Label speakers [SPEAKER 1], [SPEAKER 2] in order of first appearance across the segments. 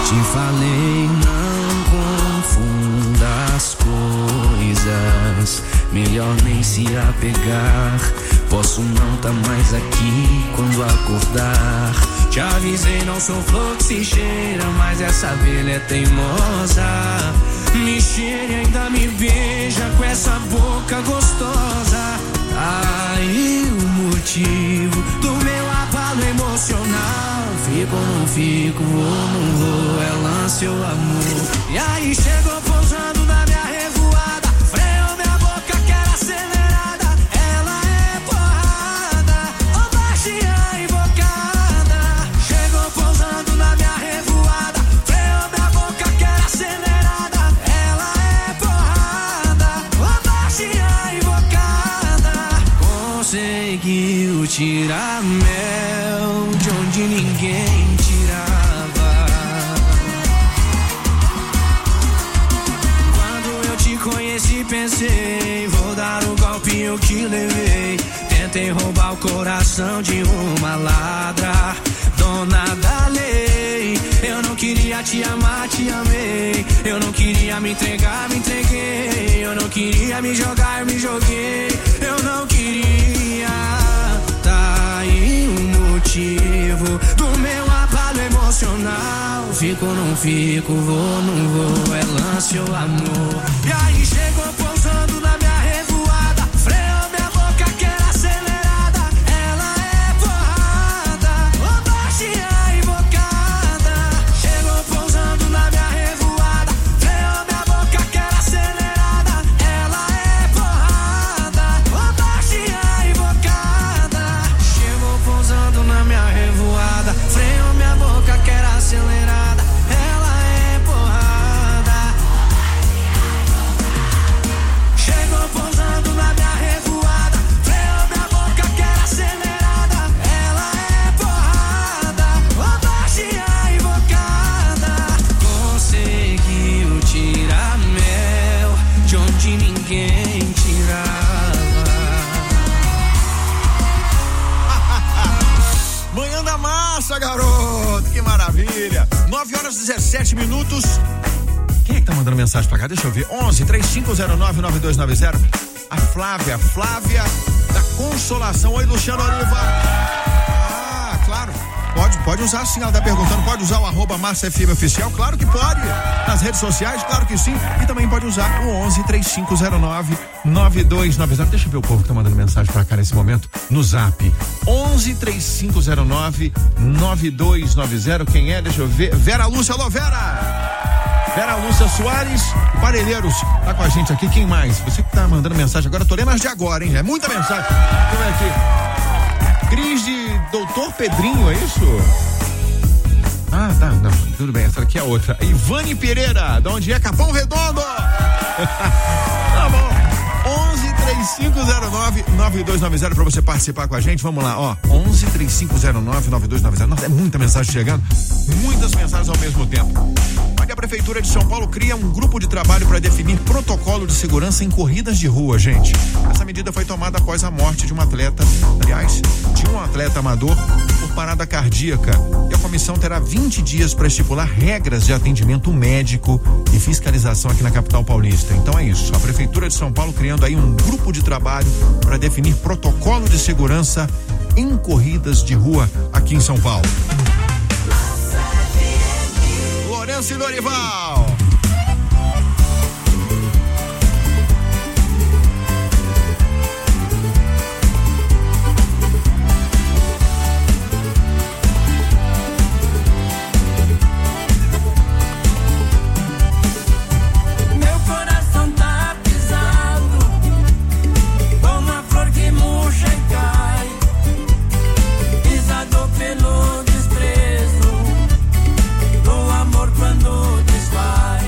[SPEAKER 1] Te falei, não confunda as coisas, melhor nem se apegar. Posso não tá mais aqui quando acordar. Te avisei, não sou flor que se cheira, mas essa abelha é teimosa. Me cheira e ainda me beija com essa boca gostosa. Aí o motivo do meu abalo emocional. Fico ou não fico, vou ou não vou, é lance ou amor. E aí chegou pousando na minha revoada, freou minha boca que era acelerada. Ela é porrada, ou baixinha invocada. Chegou pousando na minha revoada, freou minha boca que era acelerada. Ela é porrada, ou baixinha invocada. Conseguiu tirar mel de onde ninguém tirava. Quando eu te conheci pensei, vou dar o golpinho que levei. Tentei roubar o coração de uma ladra, dona da lei. Eu não queria te amar, te amei. Eu não queria me entregar, me entreguei. Eu não queria me jogar, eu me joguei. Eu não queria. Tá aí o motivo do meu abalo emocional. Fico ou não fico, vou ou não vou, é lance ou amor. E aí chegou pousando na minha revoada, freou minha boca que era acelerada. Ela é porrada, ou baixinha invocada. Chegou pousando na minha revoada, freou minha boca que era acelerada. Ela é porrada, ou baixinha invocada. Chegou pousando na minha revoada, freou minha boca que era acelerada. Ela é porrada. Chegou pousando na minha revoada, freou minha boca que era acelerada. Ela é porrada, ou baixinha invocada. Conseguiu tirar mel de onde ninguém tirava.
[SPEAKER 2] Manhã da Massa, garoto, que maravilha. 9h17. Quem é que tá mandando mensagem pra cá? Deixa eu ver. 11-3509-9290. A Flávia da Consolação. Oi, Luciano Oliva. Ah, claro. Pode usar sim, ela tá perguntando, pode usar o @MassaFM Oficial? Claro que pode. Nas redes sociais, claro que sim. E também pode usar o 11-3509-9290. Deixa eu ver o povo que tá mandando mensagem pra cá nesse momento. No Zap. 11-3509-9290. Quem é? Deixa eu ver. Vera Lúcia. Alô, Vera Lúcia Soares, Parelheiros, tá com a gente aqui. Quem mais? Você que tá mandando mensagem agora, eu tô lendo as de agora, hein? É muita mensagem. Deixa eu ver aqui. Cris de Doutor Pedrinho, é isso? Ah, tá, não, tudo bem, essa aqui é outra. Ivane Pereira, de onde é? Capão Redondo. Tá bom. 11-3509-9290 pra você participar com a gente. Vamos lá, ó. 11-3509-9290. Nossa, é muita mensagem chegando. Muitas mensagens ao mesmo tempo. A Prefeitura de São Paulo cria um grupo de trabalho para definir protocolo de segurança em corridas de rua, gente. Essa medida foi tomada após a morte de um atleta, aliás, de um atleta amador por parada cardíaca. E a comissão terá 20 dias para estipular regras de atendimento médico e fiscalização aqui na capital paulista. Então é isso, a Prefeitura de São Paulo criando aí um grupo de trabalho para definir protocolo de segurança em corridas de rua aqui em São Paulo. Lourenço e Dorival.
[SPEAKER 3] Meu coração tá pisado, como uma flor que murcha e cai, pisado pelo desprezo do amor quando desfaz.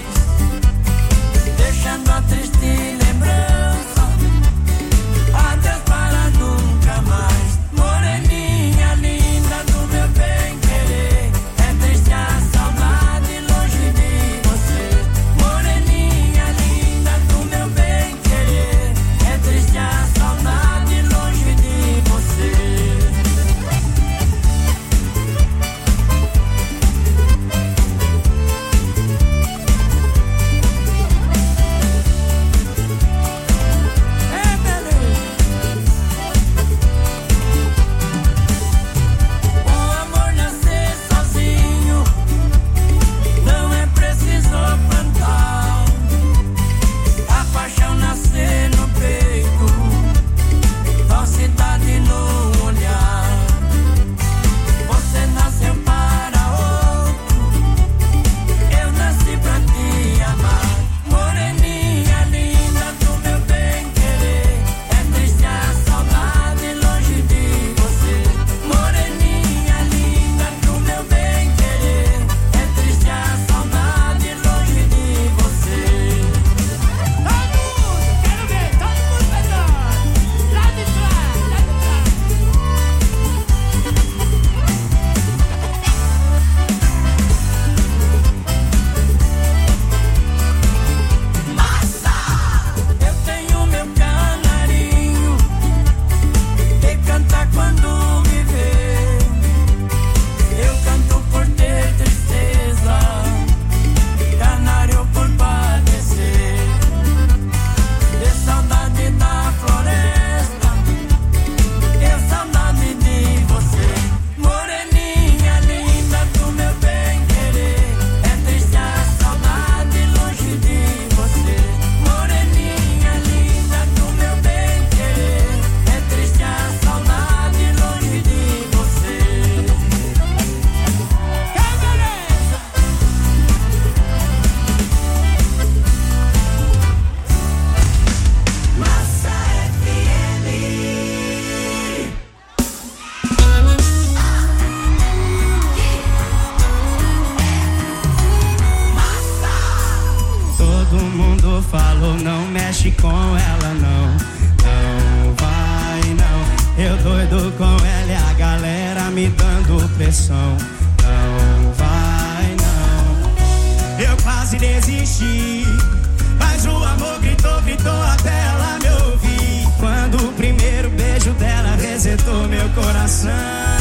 [SPEAKER 4] mundo falou, não mexe com ela não. Não vai não, eu doido com ela e a galera me dando pressão. Não vai não, eu quase desisti, mas o amor gritou, gritou até ela me ouvir. Quando o primeiro beijo dela resetou meu coração.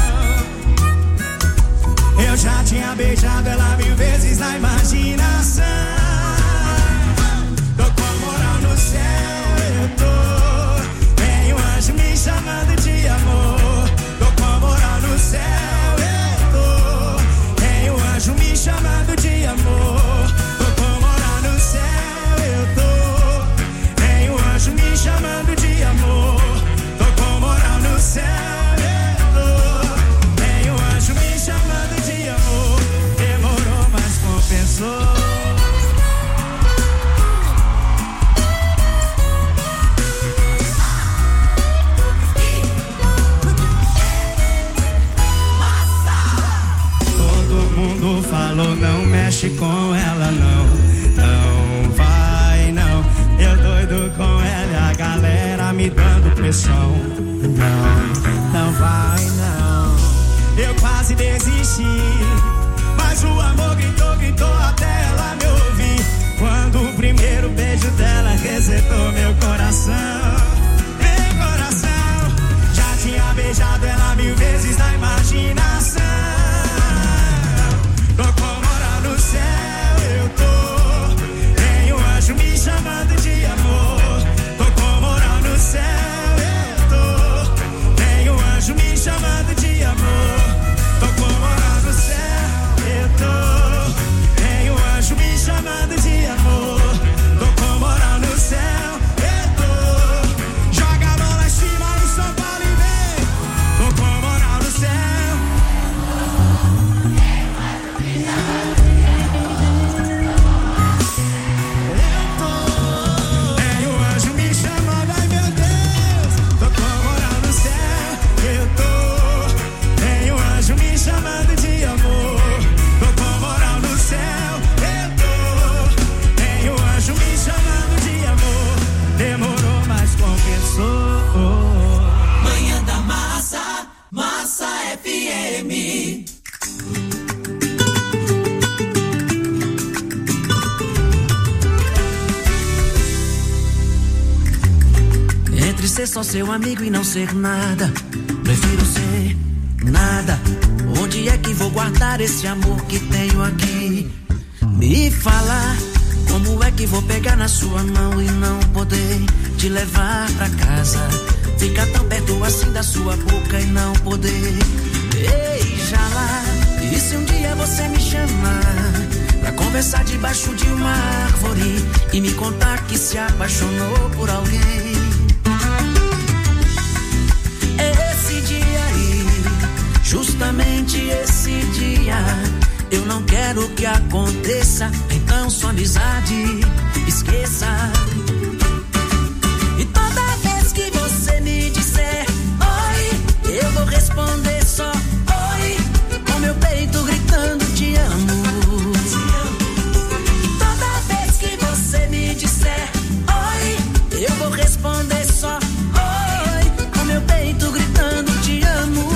[SPEAKER 4] Eu já tinha beijado ela 1000 vezes na imaginação. Tô com moral no céu, eu tô. Tem um anjo me chamando de amor. Tô com moral no céu, eu tô. Tem um anjo me chamando de amor. Tô com moral no céu, eu tô. Tem um anjo me chamando de amor. Tô com moral no céu, eu tô. Tem um anjo me chamando de amor. Demorou, mas compensou. Falou, não mexe com ela não. Não vai não, eu doido com ela e a galera me dando pressão. Não vai não, eu quase desisti, mas o amor gritou, gritou até ela me ouvir. Quando o primeiro beijo dela resetou meu coração. Meu coração, já tinha beijado ela 1000 vezes na imaginação. Tô com moral no céu, eu tô. Tem um anjo me chamando de amor. Tô com moral no céu, eu tô. Tem um anjo me chamando de amor. Tô com moral no céu, eu tô. Tem um anjo me chamando de amor. Tô com moral no céu, eu tô. Joga a mão lá em cima no São Paulo e vem. Tô com moral no céu. Chamando de amor, tô com moral no céu, eu tô. Tem um anjo me chamando de amor. Demorou, mas compensou.
[SPEAKER 3] Manhã da Massa, Massa FM.
[SPEAKER 1] Entre ser só seu amigo e não ser nada, prefiro ser nada. Onde é que vou guardar esse amor que tenho aqui? Me fala, como é que vou pegar na sua mão e não poder te levar pra casa? Ficar tão perto assim da sua boca e não poder beijá-la. E se um dia você me chamar pra conversar debaixo de uma árvore e me contar que se apaixonou por alguém? Esse dia aí, justamente esse dia, eu não quero que aconteça. Então sua amizade esqueça. E toda vez que você me disser oi, eu vou responder só oi, com meu peito gritando te amo. E toda vez que você me disser oi, eu vou responder só oi, com meu peito gritando te amo.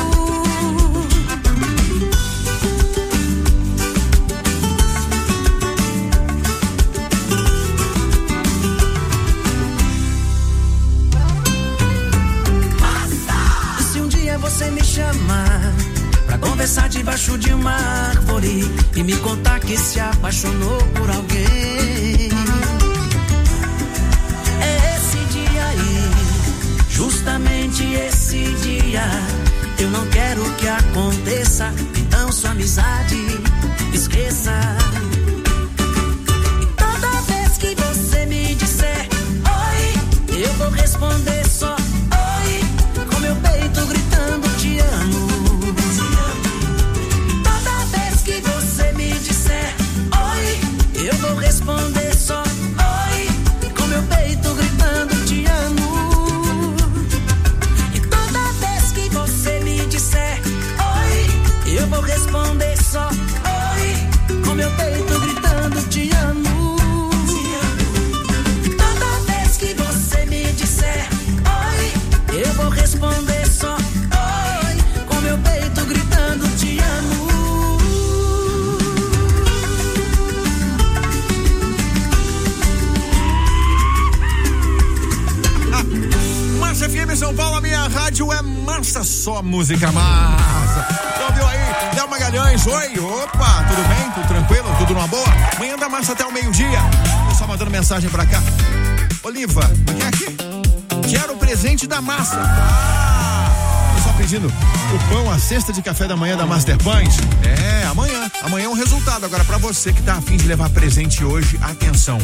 [SPEAKER 1] Você me chamar pra conversar debaixo de uma árvore e me contar que se apaixonou por alguém. É esse dia aí, justamente esse dia, eu não quero que aconteça. Então sua amizade esqueça. E toda vez que você me disser oi, eu vou responder só oi, com meu peito gritando te amo. Toda vez que você me disser oi, eu vou responder só oi, com meu peito gritando te amo. E toda vez que você me disser oi, eu vou responder só oi, com meu peito
[SPEAKER 2] rádio é massa, só música massa. Então viu aí, Léo Magalhães, oi, opa, tudo bem? Tudo tranquilo? Tudo numa boa? Manhã da massa até o meio-dia. Pessoal mandando mensagem pra cá. Oliva, quem é aqui? Quero o presente da massa. Pessoal pedindo o pão, a cesta de café da manhã da Master Pães. Amanhã é um resultado. Agora pra você que tá a fim de levar presente hoje, atenção.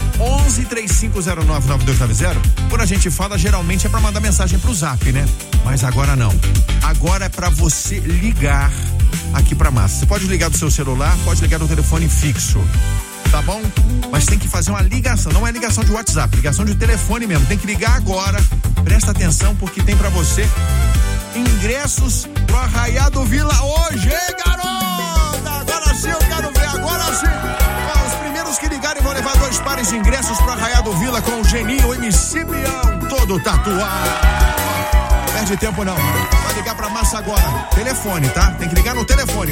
[SPEAKER 2] 1135099290. Quando a gente fala, geralmente é pra mandar mensagem pro Zap, né? Mas agora não. Agora é pra você ligar aqui pra massa. Você pode ligar do seu celular, pode ligar do telefone fixo. Tá bom? Mas tem que fazer uma ligação, não é ligação de WhatsApp, ligação de telefone mesmo. Tem que ligar agora. Presta atenção porque tem pra você ingressos pro Arraiá do Vila hoje, hein, garota? Agora sim eu quero ver, agora sim. Os primeiros que ligarem vão levar 2 pares de ingressos pro Arraiá do Vila com o Geninho, o MC Bião, todo tatuado. Perde tempo não, vai ligar pra massa agora. Telefone, tá? Tem que ligar no telefone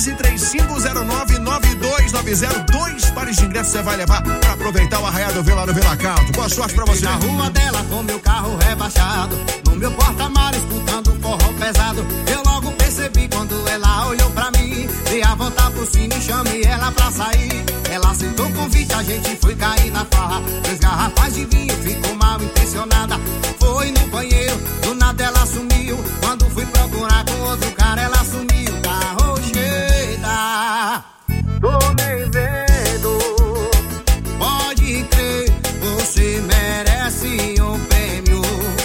[SPEAKER 2] 1135099290. 2 pares de ingressos você vai levar pra aproveitar o Arraiá do Vila no Vila Canto. Boa sorte pra você.
[SPEAKER 5] Na rua dela com meu carro rebaixado, no meu porta-malas escutando forró pesado. Eu logo percebi quando ela olhou pra mim, dei a volta pro cine e chamei ela pra sair. Ela aceitou o convite, a gente foi cair na farra. 3 garrafas de vinho, ficou mal intencionada. Foi no banheiro, do nada ela sumiu. Quando fui procurar com outro cara, ela sumiu. Carro cheia, tô nem vendo. Pode crer, você merece um prêmio.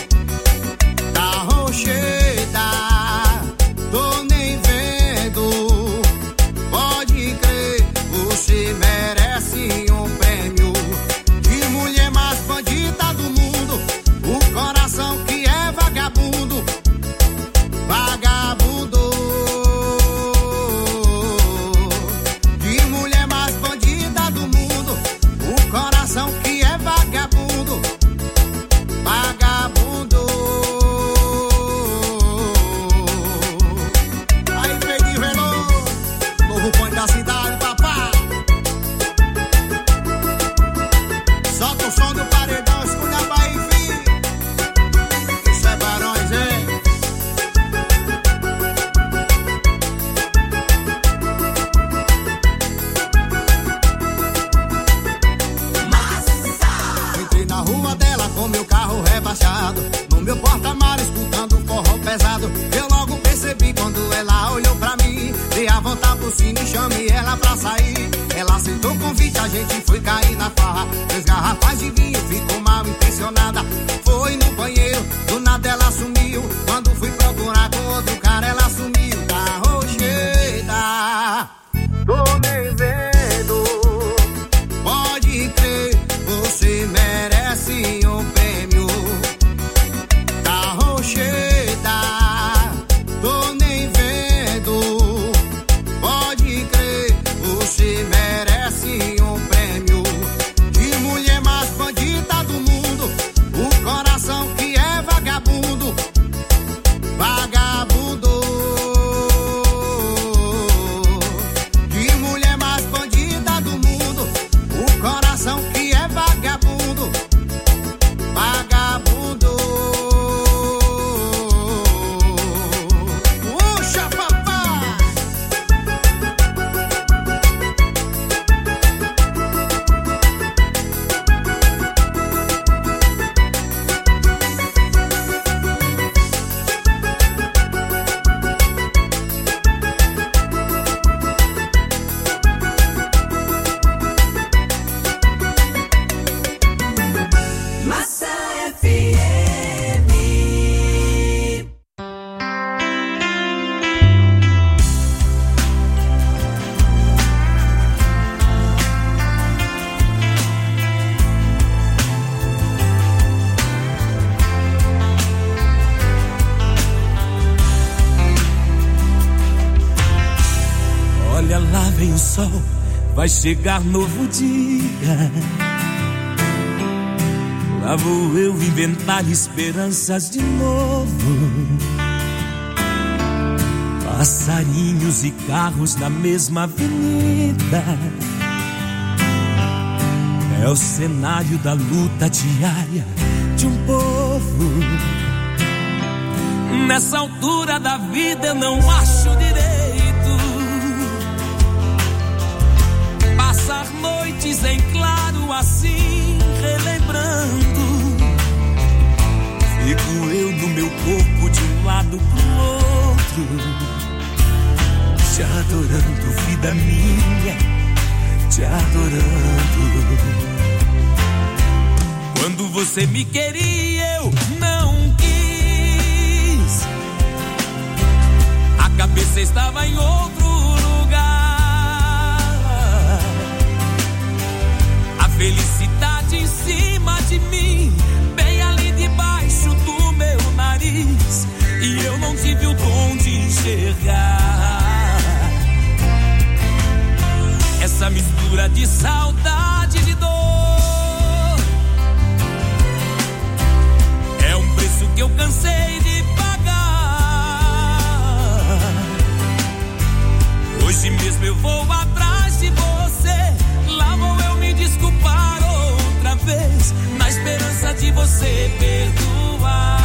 [SPEAKER 5] Carro cheia, tô nem vendo. Pode crer, você merece um prêmio. De mulher mais bandida do mundo, o coração que é vagabundo. Vagabundo. De mulher mais bandida do mundo, o coração que é vagabundo. Vagabundo. Aí Pedro Veloso, novo ponto da cidade, papá. Solta o som do paredão, escuta a Bahia, filho. Isso é Barões, hein? Entrei na rua dela com meu carro rebaixado, no meu porta-malas escutando forró pesado. Eu logo percebi quando ela olhou pra mim, dei a volta pro cine e chamei ela pra sair. Ela aceitou o convite, a gente foi cair na farra. 3 garrafas de vinho, ficou mal intencionada. Foi no banheiro, do nada ela sumiu. Quando fui procurar com outro cara, ela sumiu. Carro cheia, tô nem vendo. Pode crer, você merece um prêmio. Carro cheia, tô nem vendo. Pode crer, você merece um prêmio. De mulher mais bandida do mundo, o coração que é vagabundo. Vagabundo. De mulher mais bandida do mundo, o coração que é vagabundo. Vagabundo. Puxa, papai.
[SPEAKER 3] Massa FM.
[SPEAKER 1] Olha lá vem o sol, vai chegar novo dia. Lá vou eu inventar esperanças de novo. Passarinhos e carros na mesma avenida. É o cenário da luta diária de um povo.
[SPEAKER 3] Nessa altura da vida eu não acho direito passar noites em claro assim, relembrando. Fico eu no meu corpo de um lado pro outro, te adorando, vida minha, te adorando. Quando você me queria eu não quis, a cabeça estava em outro lugar, a felicidade em cima de mim, bem ali debaixo do meu nariz, e eu não tive o dom de enxergar essa mistura de saudade e de dor. É um preço que eu cansei de pagar. Hoje mesmo eu vou atrás de você, lá vou eu me desculpar outra vez, na esperança de você perdoar.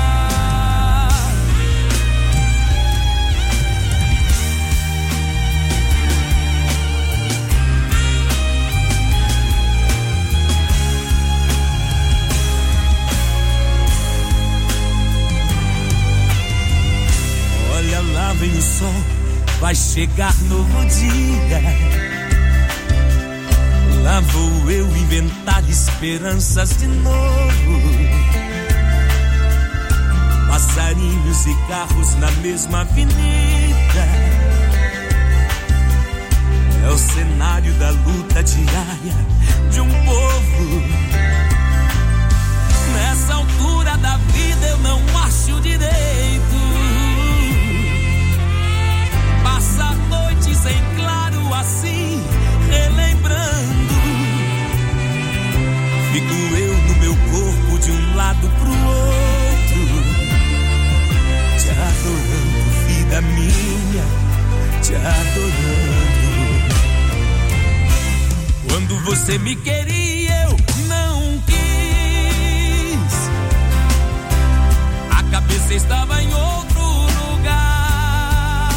[SPEAKER 3] Olha lá vem o sol, vai chegar novo dia. Lá vou eu inventar esperanças de novo. Passarinhos e carros na mesma avenida, é o cenário da luta diária de um povo. Nessa altura da vida eu não acho direito passar noites em claro assim, relembrando. Fico eu no meu corpo de um lado pro outro, te adorando, vida minha, te adorando. Quando você me queria eu não quis, a cabeça estava em outro lugar,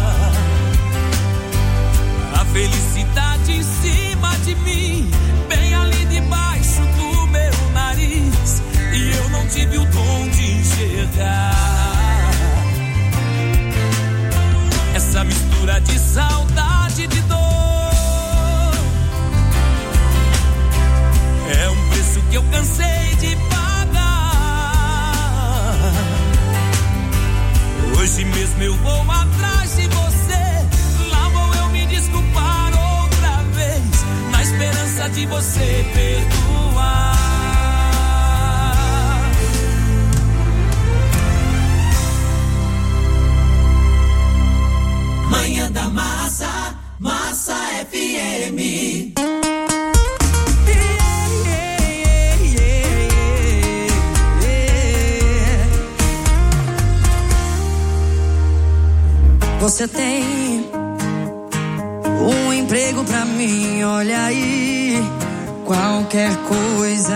[SPEAKER 3] a felicidade em cima de mim, bem ali debaixo do meu nariz, e eu não tive o dom de enxergar essa mistura de saudade e de dor. É um preço que eu cansei de pagar. Hoje mesmo eu vou atrás de você, lá vou eu me desculpar outra vez, na esperança de você perdoar.
[SPEAKER 6] Manhã da Massa, Massa FM.
[SPEAKER 7] Você tem um emprego pra mim, olha aí, qualquer coisa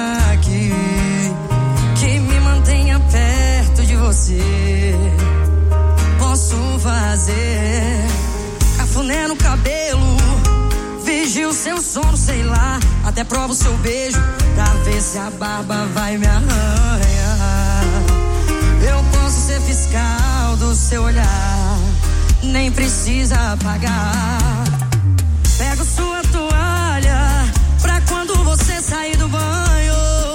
[SPEAKER 7] que me mantenha perto de você, posso fazer. Cafuné no cabelo, vigio seu sono, sei lá, até provo seu beijo pra ver se a barba vai me arranhar. Eu posso ser fiscal do seu olhar, nem precisa pagar. Pego sua toalha pra quando você sair do banho.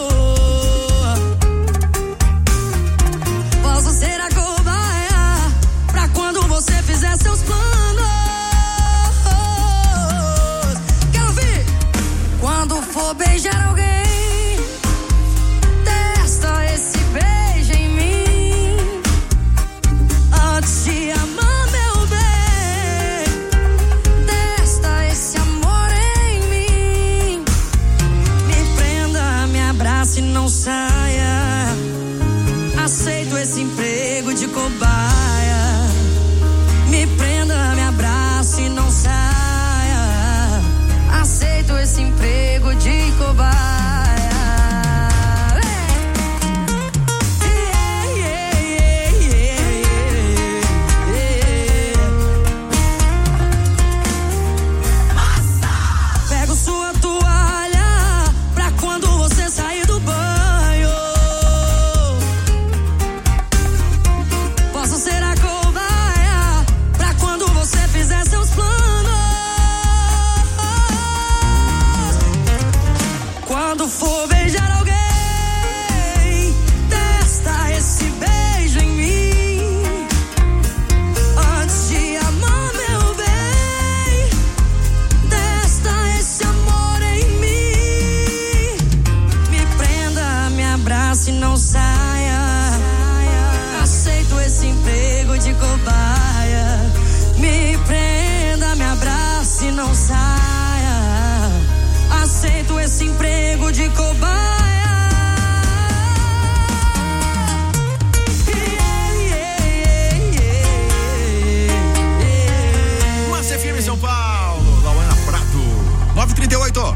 [SPEAKER 7] Posso ser a cobaia pra quando você fizer seus planos. Quero ouvir. Quando for beijar alguém, testa esse beijo em mim antes de amar, meu bem. saia. Aceito esse emprego de cobaia.
[SPEAKER 2] Massa FM São Paulo, Lauana Prato, 9h38.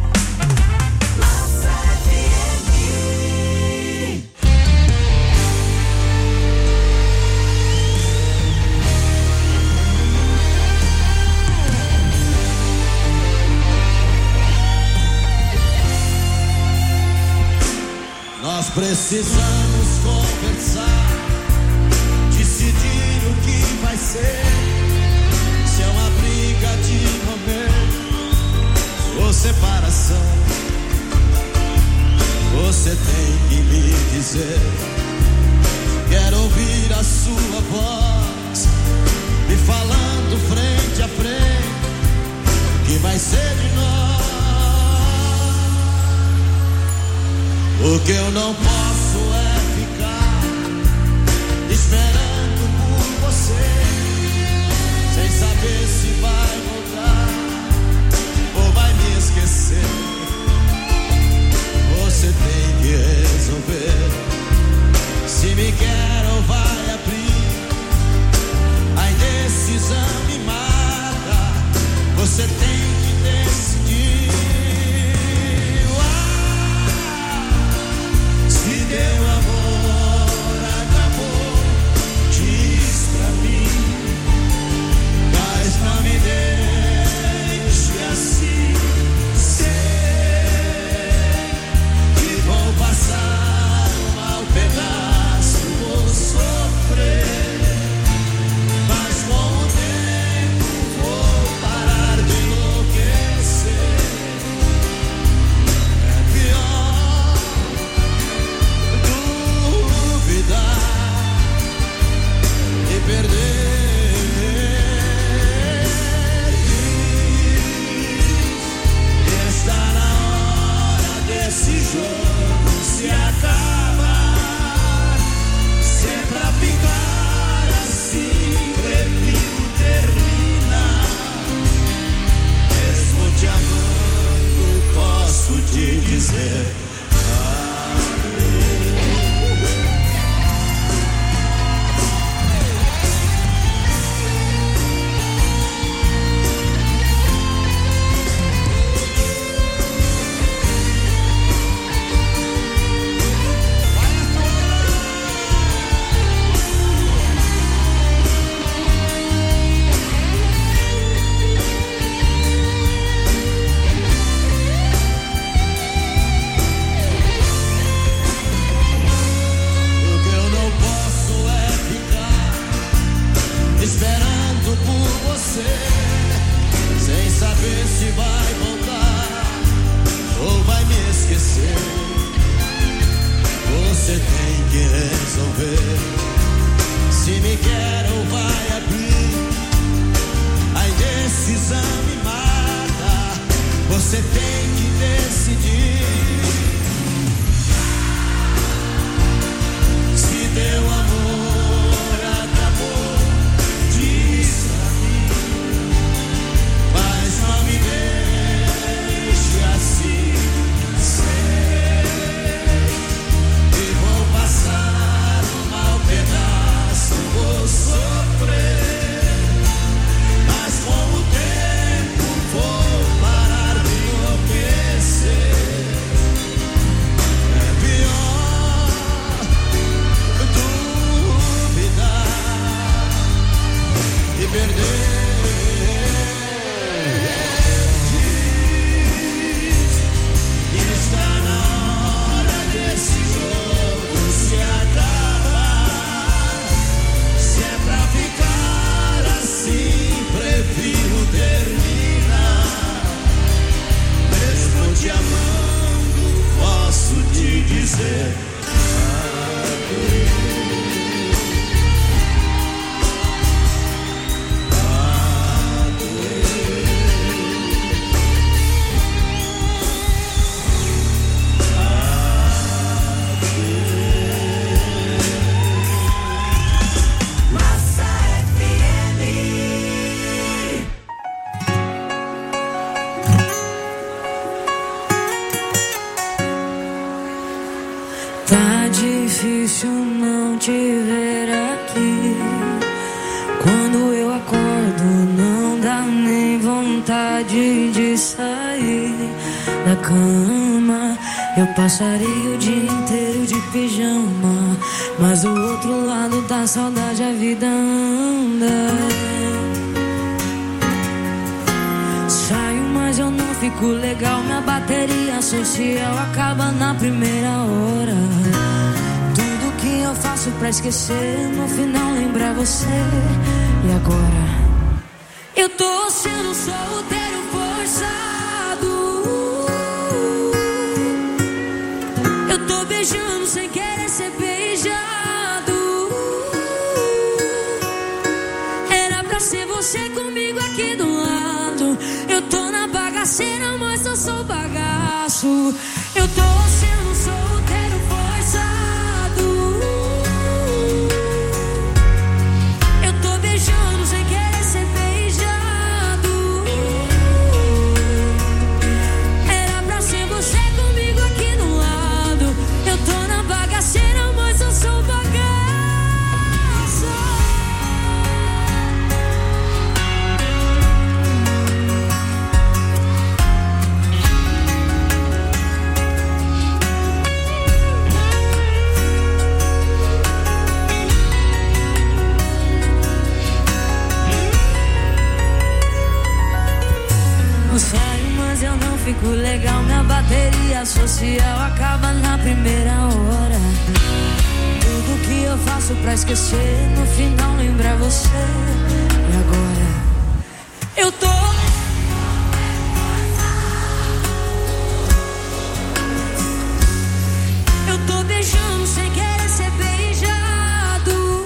[SPEAKER 8] Nós precisamos conversar, decidir o que vai ser. Se é uma briga de momento ou separação, você tem que me dizer. Quero ouvir a sua voz me falando frente a frente o que vai ser de nós. O que eu não posso é ficar esperando por você, sem saber se vai voltar ou vai me esquecer. Você tem que resolver se me quer ou vai abrir. A indecisão me mata. Você tem que decidir. Teu amor acabou, diz pra mim, mas não me deixe assim. Sei que vou passar um mau pedaço, vou sofrer, mas com o tempo vou parar de enlouquecer. É pior e perder. Está na hora desse jogo se acabar. Se é pra ficar assim, prefiro terminar. Mesmo te amando, posso te dizer. Esperando por você, sem saber se vai voltar ou vai me esquecer. Você tem que resolver se me quer ou vai abrir. A indecisão me mata. Você tem que decidir. Se teu amor acabou, diz pra mim, mas não me deixe assim. Sei que vou passar um mau pedaço, vou sofrer, mas com o tempo vou parar de enlouquecer. É pior duvidar e perder. Está na hora desse jogo se acabar. Se é pra ficar assim, prefiro terminar. Mesmo te amando, posso te dizer.
[SPEAKER 7] difícil não te ver aqui. Quando eu acordo não dá nem vontade de sair da cama. Eu passaria o dia inteiro de pijama, mas do outro lado da saudade a vida anda. Saio, mas eu não fico legal. Minha bateria social acaba na primeira hora. Tudo que eu faço pra esquecer, no final lembrar você. E agora? Eu tô sendo solteiro forçado. Eu tô beijando sem querer ser beijado. Era pra ser você comigo aqui do lado. Eu tô na bagaceira, mas eu sou bagaço. Eu tô sendo solteiro forçado. Eu tô beijando sem querer ser beijado. Era pra ser você comigo aqui do lado. Eu tô na bagaceira, mas eu sou bagaço. Eu saio, mas eu não fico legal. Minha bateria social acaba na primeira hora. Tudo que eu faço pra esquecer, no final lembrar você. E agora? Eu tô beijando sem querer ser beijado.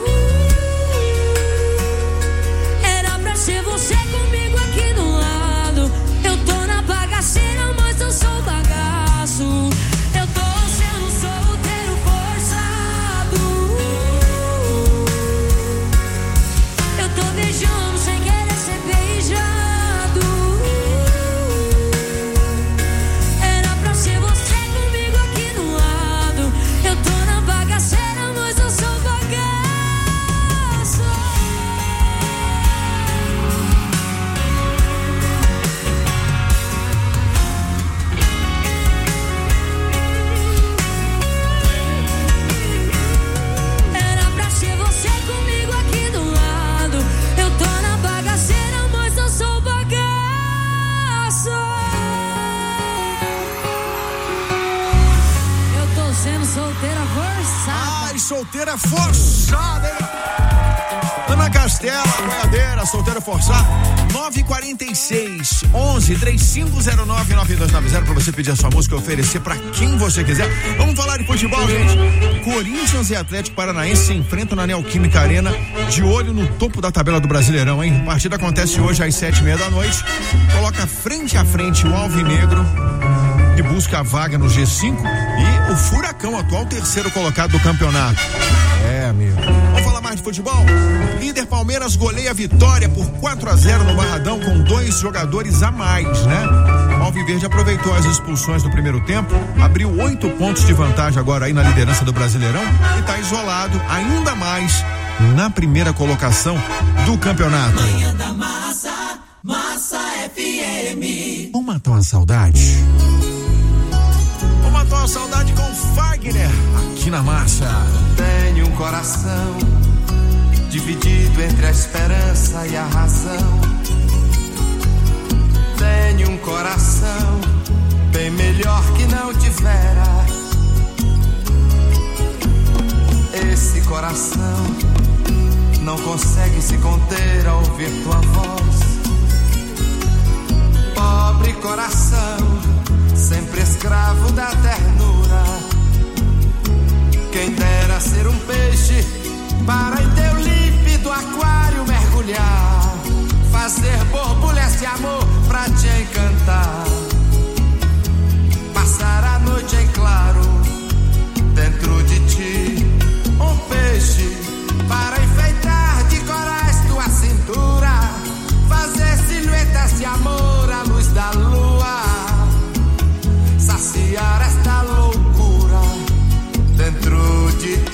[SPEAKER 7] Era pra ser você comigo aqui do lado. Eu tô na bagaceira, mas eu sou bagaço. Eu tô sendo solteiro forçado. Eu tô beijando sem querer ser beijado. Era pra ser você comigo aqui do lado. Eu tô na bagaceira, mas eu sou bagaço. Era pra ser você comigo aqui do lado. Eu tô na bagaceira, mas eu sou bagaço. Eu tô sendo solteira forçada.
[SPEAKER 2] Ai, solteira forçada, hein? Ana Castela, boiadeira, solteira forçada. 946 11 3509 9290 pra você pedir a sua música e oferecer pra quem você quiser. Vamos falar de futebol, gente. Corinthians e Atlético Paranaense se enfrentam na Neoquímica Arena, de olho no topo da tabela do Brasileirão, hein? A partida acontece hoje às 7:30 da noite. Coloca frente a frente o Alvinegro, que busca a vaga no G5, e o Furacão, atual terceiro colocado do campeonato. É, amigo. Vamos falar mais de futebol? Líder Palmeiras goleia a Vitória por 4-0 no Barradão com 2 jogadores a mais, né? O Alviverde aproveitou as expulsões do primeiro tempo, abriu 8 pontos de vantagem agora aí na liderança do Brasileirão e tá isolado ainda mais na primeira colocação do campeonato.
[SPEAKER 6] Manhã da Massa, Massa FM.
[SPEAKER 2] Vamos matar uma saudade? Vamos matar uma saudade com Fagner aqui na Massa.
[SPEAKER 9] Tenho um coração dividido entre a esperança e a razão. Tenho um coração bem melhor que não tivera. Esse coração não consegue se conter ao ouvir tua voz. Pobre coração, sempre escravo da ternura. Quem dera ser um peixe para em teu límpido aquário mergulhar, fazer borbulhas de amor pra te encantar, passar a noite em claro dentro de ti. Um peixe para enfeitar de corais tua cintura, fazer silhuetas de amor à luz da lua, saciar esta loucura dentro de ti.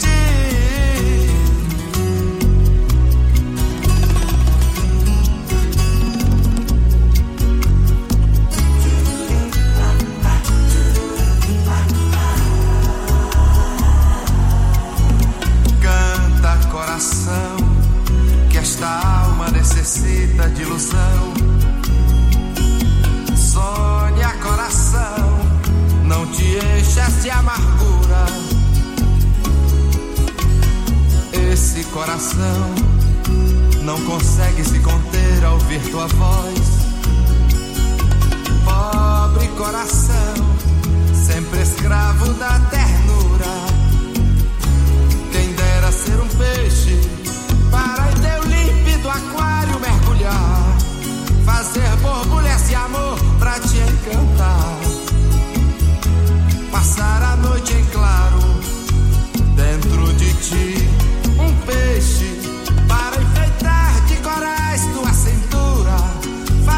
[SPEAKER 9] coração não consegue se conter ao ouvir tua voz. Pobre coração, sempre escravo da ternura. Quem dera ser um peixe para em teu límpido aquário mergulhar, fazer borbulha esse amor pra te encantar, passar a noite em claro dentro de ti. Um peixe para enfeitar de corais tua cintura,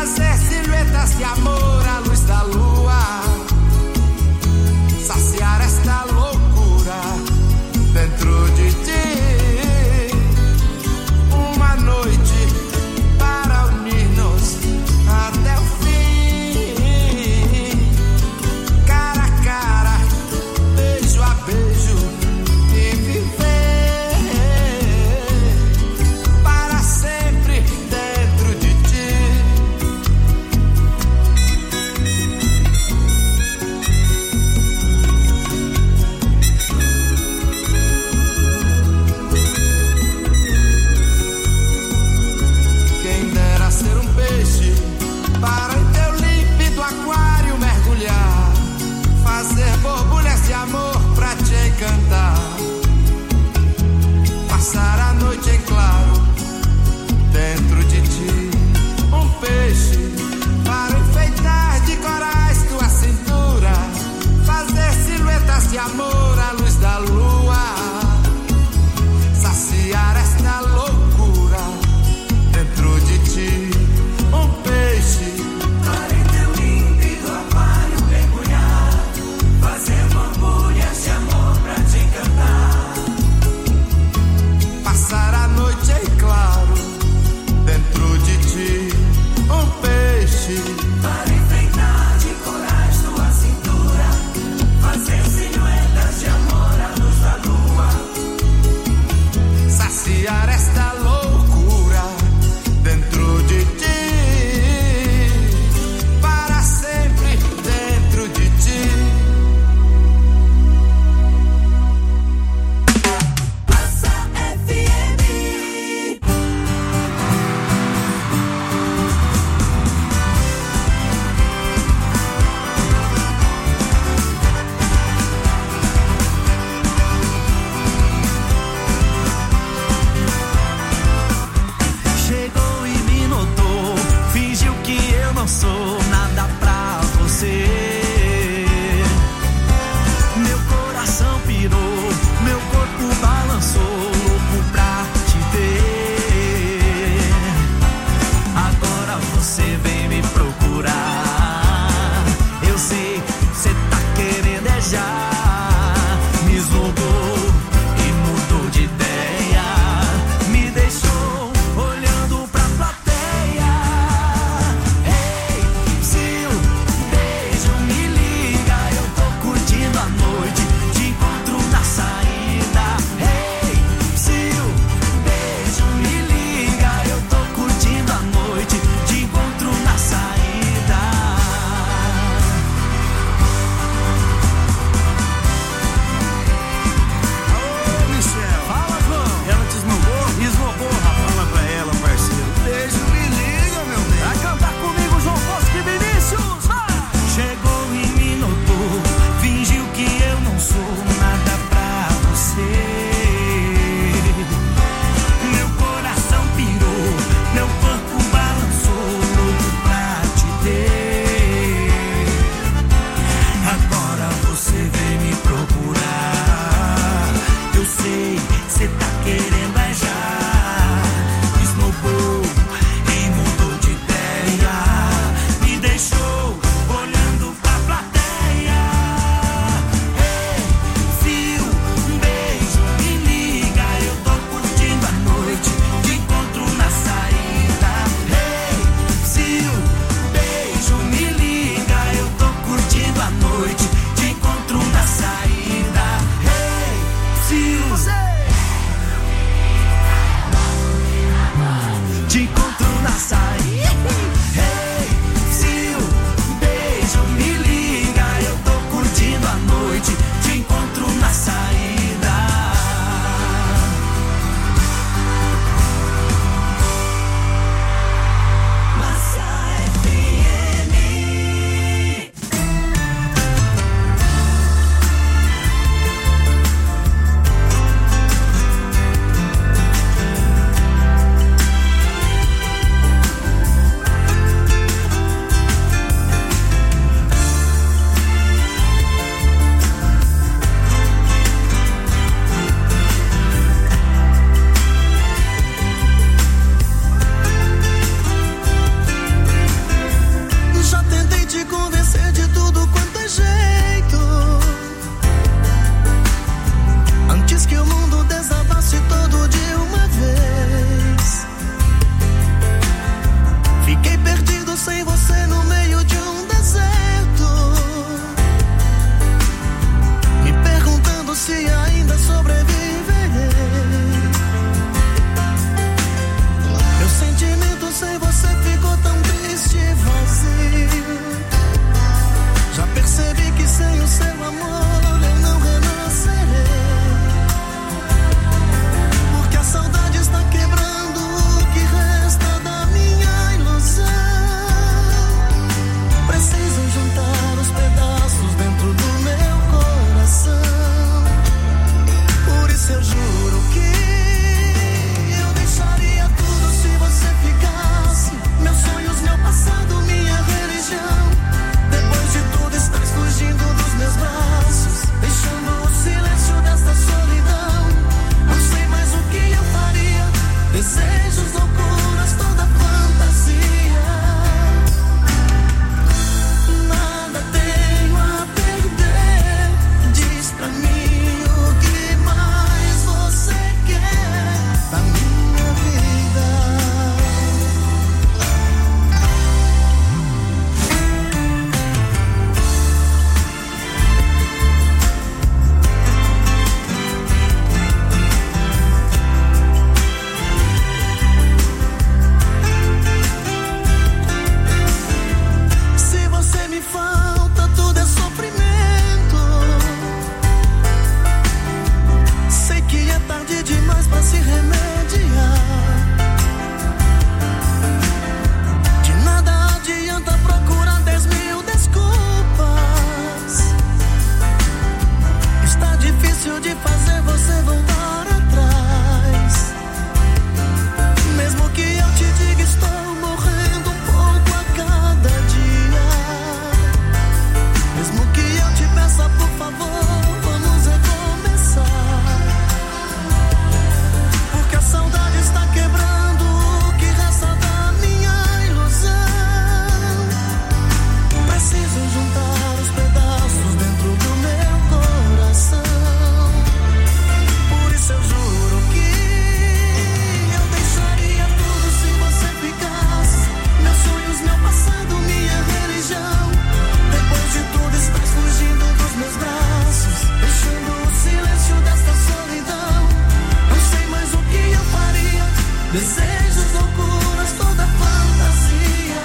[SPEAKER 8] Moça, por favor, vamos recomeçar. Porque a saudade está quebrando o que resta da minha ilusão. Preciso juntar os pedaços dentro do meu coração. Por isso eu juro que eu deixaria tudo se você ficasse. Meus sonhos, meu passado, minha religião. Depois de tudo estás fugindo dos meus braços, deixando o silêncio desta solidão. Não sei mais o que eu faria. Desejos, loucuras, toda fantasia.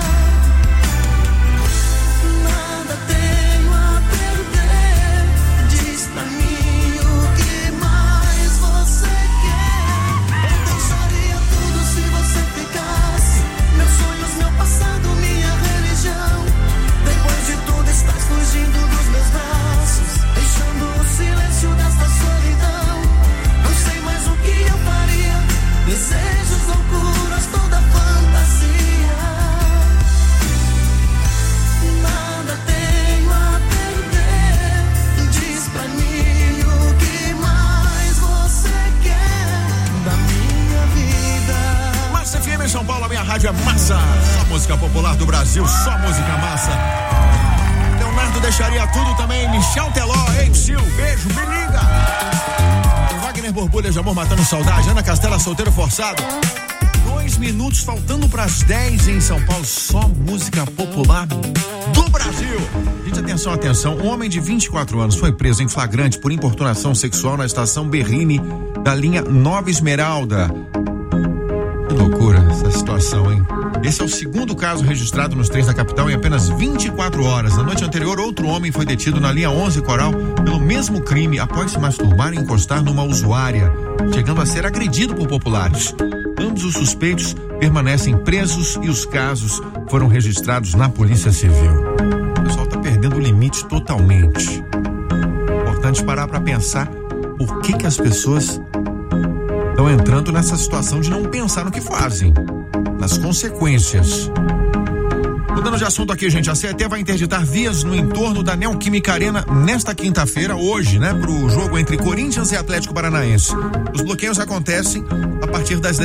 [SPEAKER 8] Nada tenho a perder. Diz pra mim o que mais você quer. Eu deixaria tudo se você ficasse. Meus sonhos, meu passado, minha religião. Depois de tudo estás fugindo dos meus braços, deixando o silêncio desta solidão. Não sei mais o que eu faria. Desejos, loucuras, toda fantasia. Nada tenho a perder. Diz pra mim o que mais você quer da minha vida.
[SPEAKER 2] Massa FM São Paulo, a minha rádio é massa. Só música popular do Brasil, só música massa. Leonardo deixaria tudo também. Michel Teló, ei, Sil, beijo, me liga. Wagner Borbulha de Amor Matando Saudade. Ana Castela, Solteiro Forçado. 2 minutos faltando pras 10 em São Paulo. Só música popular do Brasil. Gente, atenção, atenção. Um homem de 24 anos foi preso em flagrante por importunação sexual na estação Berrini da linha Nova Esmeralda. Que loucura essa situação, hein? Esse é o segundo caso registrado nos trens da capital em apenas 24 horas. Na noite anterior, outro homem foi detido na linha 11 Coral pelo mesmo crime após se masturbar e encostar numa usuária, chegando a ser agredido por populares. Ambos os suspeitos permanecem presos e os casos foram registrados na Polícia Civil. O pessoal está perdendo o limite totalmente. Importante parar para pensar por que as pessoas estão entrando nessa situação de não pensar no que fazem, nas consequências. Mudando de assunto aqui, gente, a CET vai interditar vias no entorno da Neoquímica Arena nesta quinta-feira, hoje, né, pro jogo entre Corinthians e Atlético Paranaense. Os bloqueios acontecem a partir das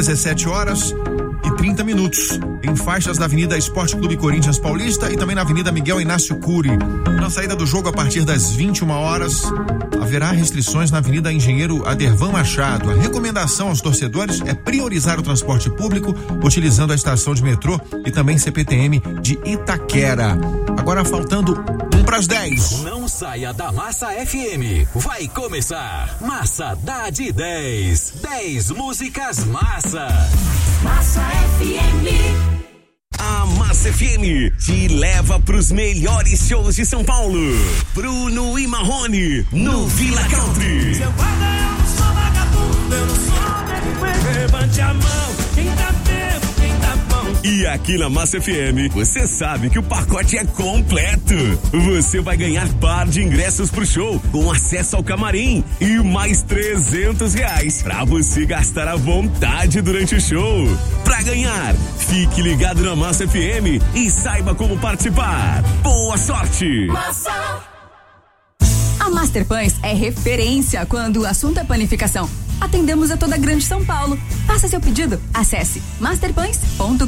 [SPEAKER 2] 17h30 em faixas da Avenida Esporte Clube Corinthians Paulista e também na Avenida Miguel Inácio Cury. Na saída do jogo, a partir das 21h, haverá restrições na Avenida Engenheiro Adervan Machado. A recomendação aos torcedores é priorizar o transporte público utilizando a estação de metrô e também CPTM de Itaquera. Agora faltando 1 para as 10.
[SPEAKER 10] Não saia da Massa FM. Vai começar Massa dá de 10. 10 músicas massa.
[SPEAKER 6] Massa FM.
[SPEAKER 11] A Massa FM te leva pros melhores shows de São Paulo. Bruno e Marrone no Villa Country.
[SPEAKER 8] Seu guarda, eu não sou vagabundo, eu não sou levante a mão, quem tá tempo, quem tá bom.
[SPEAKER 11] E aqui na Massa FM, você sabe que o pacote é completo. Você vai ganhar par de ingressos pro show, com acesso ao camarim e mais R$300 pra você gastar à vontade durante o show. Pra ganhar, fique ligado na Massa FM e saiba como participar. Boa sorte!
[SPEAKER 6] Massa.
[SPEAKER 12] A Master Pães é referência quando o assunto é panificação. Atendemos a toda a Grande São Paulo. Faça seu pedido. Acesse masterpães.com.br.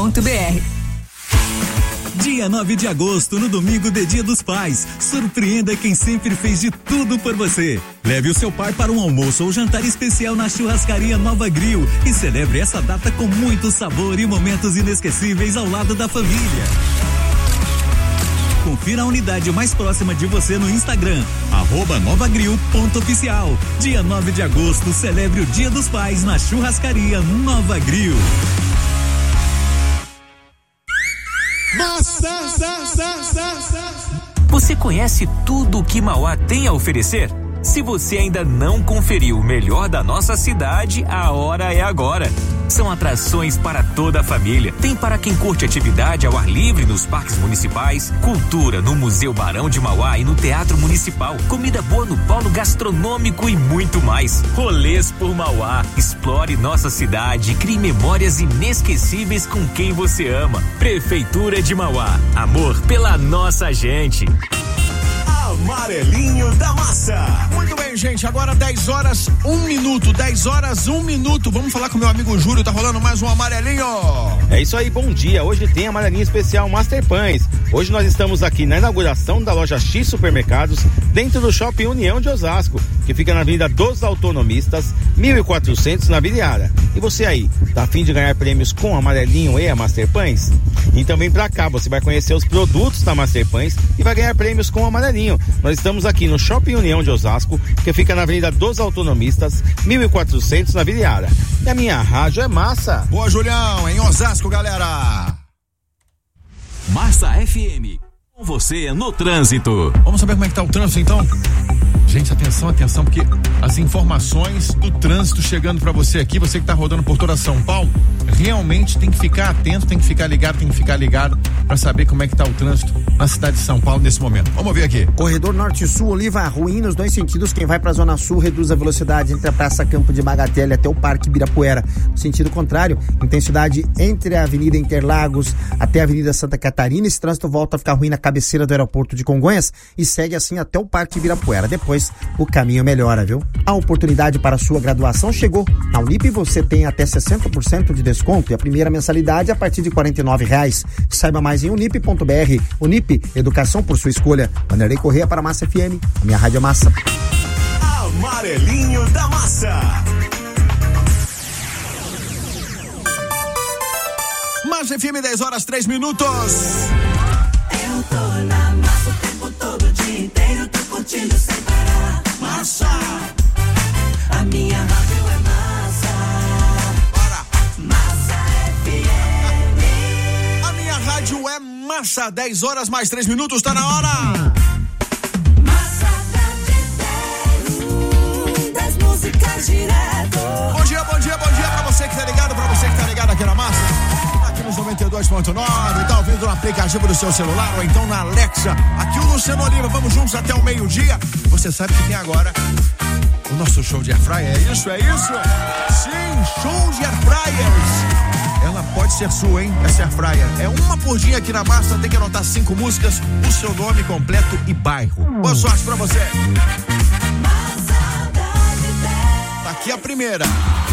[SPEAKER 13] Dia 9 de agosto, no domingo de Dia dos Pais. Surpreenda quem sempre fez de tudo por você. Leve o seu pai para um almoço ou jantar especial na Churrascaria Nova Grill e celebre essa data com muito sabor e momentos inesquecíveis ao lado da família. Confira a unidade mais próxima de você no Instagram, @novagrill.oficial. Dia 9 de agosto, celebre o Dia dos Pais na Churrascaria Nova Grill.
[SPEAKER 10] Você conhece tudo o que Mauá tem a oferecer? Se você ainda não conferiu o melhor da nossa cidade, a hora é agora. São atrações para toda a família. Tem para quem curte atividade ao ar livre nos parques municipais, cultura no Museu Barão de Mauá e no Teatro Municipal, comida boa no polo gastronômico e muito mais. Rolês por Mauá. Explore nossa cidade e crie memórias inesquecíveis com quem você ama. Prefeitura de Mauá. Amor pela nossa gente.
[SPEAKER 11] Amarelinho da Massa.
[SPEAKER 2] Muito bem, gente, agora 10 horas, 1 minuto, 10 horas, 1 minuto. Vamos falar com meu amigo Júlio, tá rolando mais um Amarelinho.
[SPEAKER 14] É isso aí, bom dia. Hoje tem Amarelinho especial Master Pães. Hoje nós estamos aqui na inauguração da loja X Supermercados, dentro do Shopping União de Osasco, que fica na Avenida dos Autonomistas, 1400 na Vila Yara. E você aí, tá a fim de ganhar prêmios com Amarelinho e a Master Pães? Então vem pra cá, você vai conhecer os produtos da Master Pães e vai ganhar prêmios com Amarelinho. Nós estamos aqui no Shopping União de Osasco, que fica na Avenida dos Autonomistas, 1400 na Vila Yara. E a minha rádio é Massa.
[SPEAKER 2] Boa, Julião, em Osasco, galera.
[SPEAKER 10] Massa FM, com você no trânsito.
[SPEAKER 2] Vamos saber como é que tá o trânsito, então? Gente, atenção, porque as informações do trânsito chegando pra você aqui, você que tá rodando por toda São Paulo, realmente tem que ficar atento, tem que ficar ligado pra saber como é que tá o trânsito na cidade de São Paulo nesse momento. Vamos ver aqui.
[SPEAKER 15] Corredor Norte-Sul, Oliva ruim nos dois sentidos. Quem vai pra Zona Sul reduz a velocidade entre a Praça Campo de Bagatelle até o Parque Ibirapuera. No sentido contrário, intensidade entre a Avenida Interlagos até a Avenida Santa Catarina. Esse trânsito volta a ficar ruim na cabeceira do aeroporto de Congonhas e segue assim até o Parque Ibirapuera. Depois o caminho melhora, viu? A oportunidade para a sua graduação chegou. Na Unip você tem até 60% de desconto e a primeira mensalidade a partir de R$49. Saiba mais em unip.br. Unip, educação por sua escolha. Vanderlei Corrêa para Massa FM. A minha rádio é Massa.
[SPEAKER 11] Amarelinho da Massa.
[SPEAKER 2] Massa FM, 10 horas, 3 minutos.
[SPEAKER 6] Eu tô na massa o tempo todo, o dia inteiro, tô curtindo sem parar. Massa, a minha rádio é Massa.
[SPEAKER 2] Bora.
[SPEAKER 6] Massa FM.
[SPEAKER 2] A minha rádio é Massa, 10 horas mais 3 minutos, tá na hora.
[SPEAKER 6] Massa da de 10 músicas direto.
[SPEAKER 2] Bom dia pra você que tá ligado, aqui na Massa. Aqui nos 92.9, tá ouvindo no aplicativo do seu celular ou então na Alexa. Aqui o Luciano Oliva, vamos juntos até o meio-dia. Você sabe que tem agora o nosso show de airfryer, é isso? Sim, show de airfryers. Ela pode ser sua, hein? Essa airfryer é uma por dia aqui na Massa, tem que anotar 5 músicas, o seu nome completo e bairro. Boa sorte pra você. Tá aqui a primeira.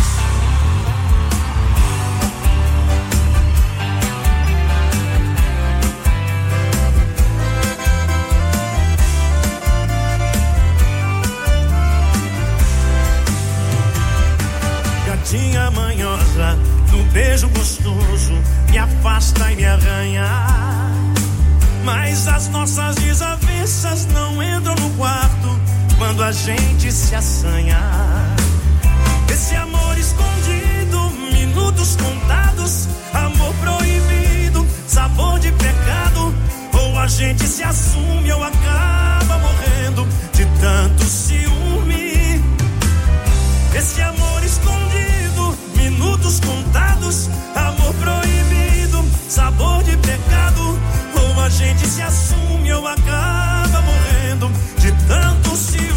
[SPEAKER 16] Gatinha manhosa, do beijo gostoso, me afasta e me arranha. Mas as nossas desavenças não entram no quarto quando a gente se assanha. Esse amor escondido, minutos contados, amor proibido, sabor de pecado. Ou a gente se assume ou acaba morrendo de tanto ciúme. Esse amor escondido, minutos contados, amor proibido, sabor de pecado. Ou a gente se assume ou acaba morrendo de tanto ciúme.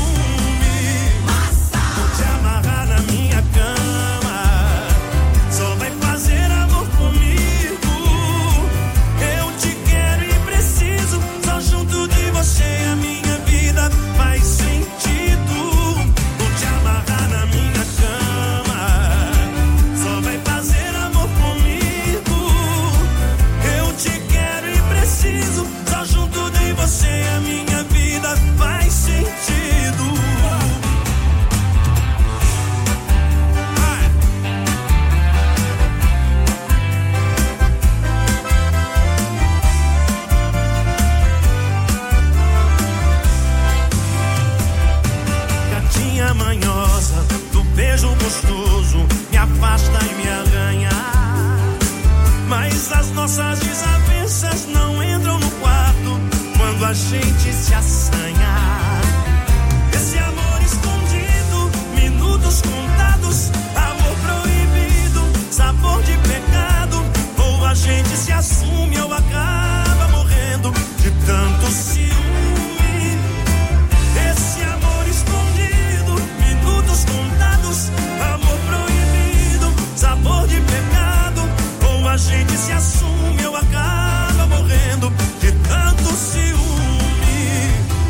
[SPEAKER 16] Vou te amarrar na minha cama, só vai fazer amor comigo. Eu te quero e preciso, só junto de você a minha vida faz sentido. Vou te amarrar na minha cama, só vai fazer amor comigo. Eu te quero e preciso, só junto de você a minha vida faz sentido. Gatinha manhosa, do beijo gostoso, me afasta e me arranha. Mas as nossas desavenças não entram no quarto quando a gente se assanha. Esse amor escondido, minutos contados, amor proibido, sabor de pecado. Ou a gente se assume ou acaba morrendo de tanto ciúme. Esse amor escondido, minutos contados, amor proibido, sabor de pecado. Ou a gente se assume ou acaba morrendo de tanto ciúme.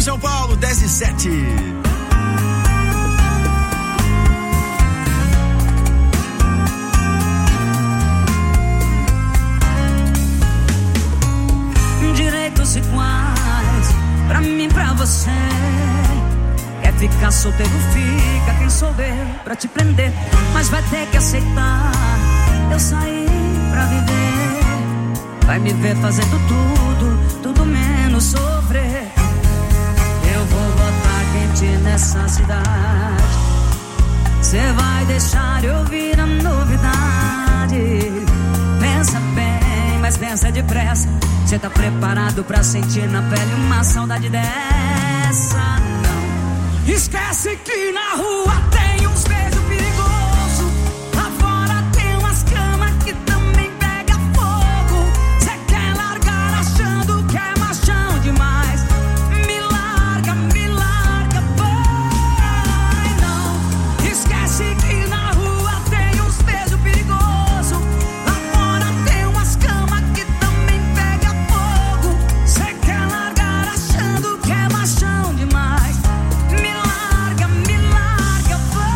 [SPEAKER 2] São Paulo, 10:07.
[SPEAKER 7] Direitos iguais, pra mim, pra você. Quer ficar solteiro, fica. Quem sou eu pra te prender? Mas vai ter que aceitar. Eu saí pra viver. Vai me ver fazendo tudo menos sofrer. Eu vou botar quente nessa cidade. Cê vai deixar eu ouvir a novidade. Pensa bem, mas pensa depressa. Cê tá preparado pra sentir na pele uma saudade dessa? Não. Esquece que na rua tem uns beijos perigosos. Lá fora tem umas camas que também pega fogo. Cê quer largar achando que é machão demais. Me larga, vai. Não. Esquece que na rua tem uns beijos perigosos. Lá fora tem umas camas que também pega fogo. Cê quer largar achando que é machão demais. Me larga, vai.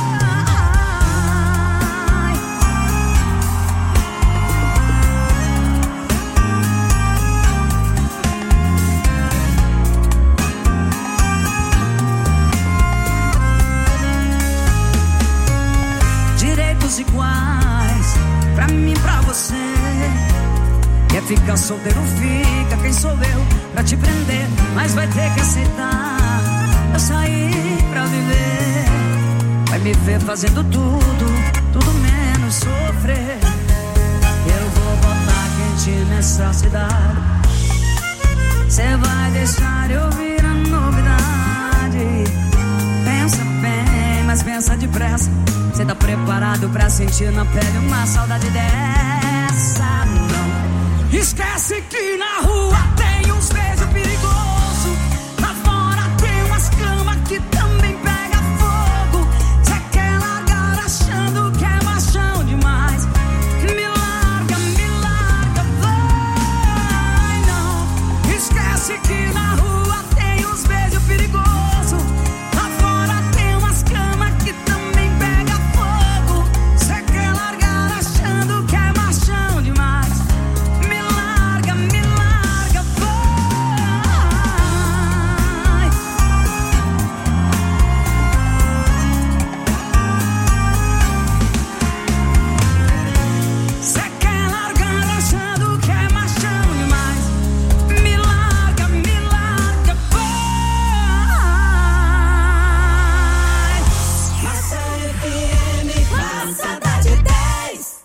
[SPEAKER 7] Direitos iguais, pra mim, pra você. Quer ficar solteiro, fica. Quem sou eu pra te prender? Mas vai ter que aceitar. Eu saí pra viver. Vai me ver fazendo tudo menos sofrer. Eu vou botar quente nessa cidade. Cê vai deixar eu ouvir a novidade. Pensa bem, mas pensa depressa. Cê tá preparado pra sentir na pele uma saudade dessa? Não. Esquece que na rua tem uns beijos perigosos. Lá fora tem umas camas que também pega fogo. Cê quer largar achando que é machão demais. Me larga, vai. Não. Esquece que na rua tem uns beijos perigosos. Lá fora tem umas camas que também pega fogo. Cê quer largar achando que é machão demais. Me larga, vai. Cê quer largar achando que é machão demais. Me larga, vai.
[SPEAKER 6] Master FM, passada de 10.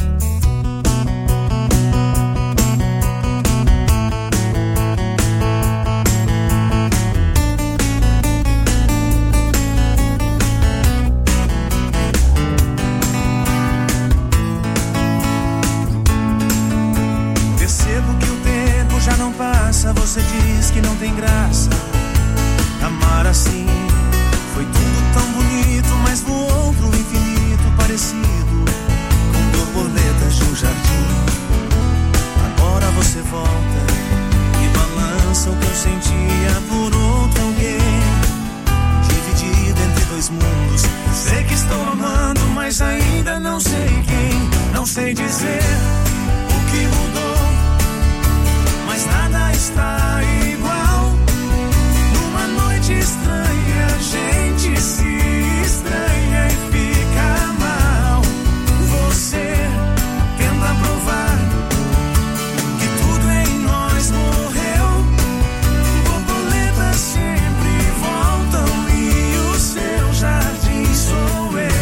[SPEAKER 16] Percebo que o tempo já não passa. Você diz que não tem graça amar assim. Foi tudo tão bonito, mas voou pro infinito, parecido com borboletas de um jardim. Agora você volta e balança o que eu sentia por outro alguém. Dividido entre dois mundos. Sei que estou amando, mas ainda não sei quem. Não sei dizer o que mudou, mas nada está igual. Numa noite estranha, a gente se estranha e fica mal. Você tenta provar que tudo em nós morreu. Borboletas sempre voltam e o seu jardim sou eu.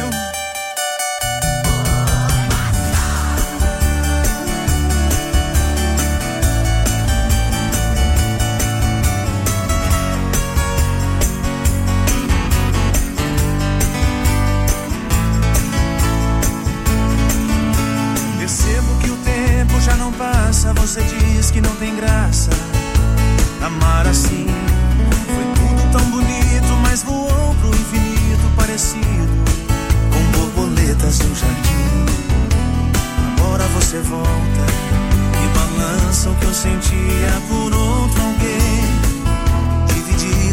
[SPEAKER 16] Percebo que o tempo já não passa. Você diz que não tem graça amar assim. Foi tudo tão bonito, mas voou pro infinito, parecido com borboletas no jardim. Agora você volta e balança o que eu sentia por outro alguém. Dividido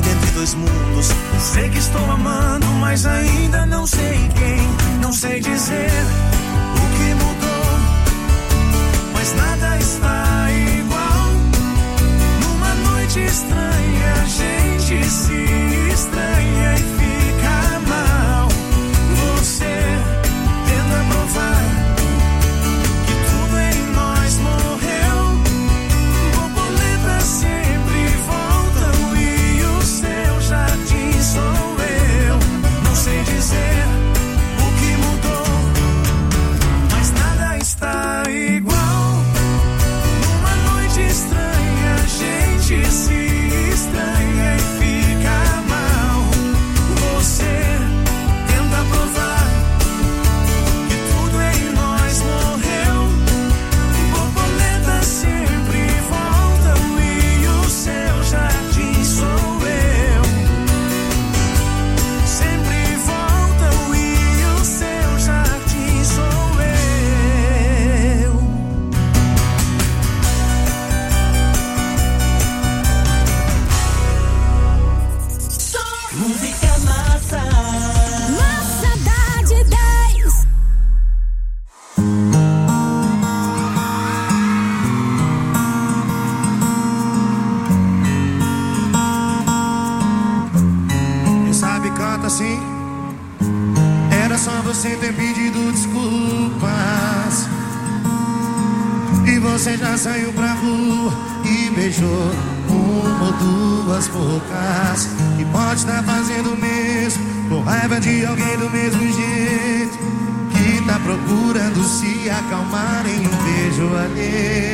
[SPEAKER 16] dois mundos. Sei que estou amando, mas ainda não sei quem. Não sei dizer o que mudou, mas nada está igual. Numa noite estranha, a gente se estranha e fica mal. Você tenta provar que tudo em nós morreu. Borboletas sempre voltam e o seu jardim sou eu. Não sei dizer o que mudou, mas nada está igual. Numa noite estranha, a gente se estranha e fica mal. Você tenta provar que tudo em nós morreu. Borboletas sempre voltam e o seu jardim sou eu. Sempre voltam e o seu jardim sou eu.
[SPEAKER 6] Música massa.
[SPEAKER 17] Massa da de 10.
[SPEAKER 16] Quem sabe canta assim. Era só você ter pedido desculpas e você já saiu pra rua e beijou uma ou duas bocas. E pode estar fazendo o mesmo, com raiva de alguém do mesmo jeito, que tá procurando se acalmar em um beijo alheio.